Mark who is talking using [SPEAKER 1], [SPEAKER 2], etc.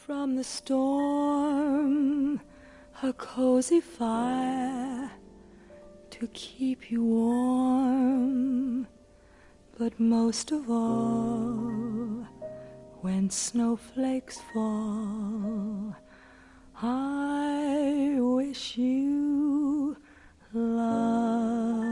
[SPEAKER 1] from the storm, a cozy fire to keep you warm. But most of all, when snowflakes fall, I wish you love.